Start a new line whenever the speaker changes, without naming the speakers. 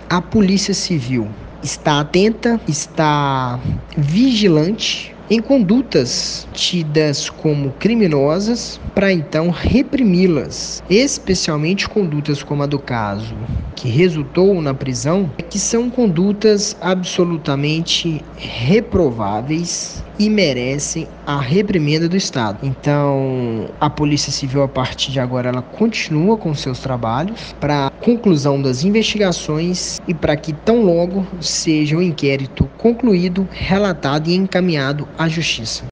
A Polícia Civil está atenta, está vigilante em condutas tidas como criminosas para então reprimi-las, especialmente condutas como a do caso que resultou na prisão, que são condutas absolutamente reprováveis e merecem a reprimenda do Estado. Então, a Polícia Civil, a partir de agora, ela continua com seus trabalhos para a conclusão das investigações e para que tão logo seja o inquérito concluído, relatado e encaminhado à Justiça.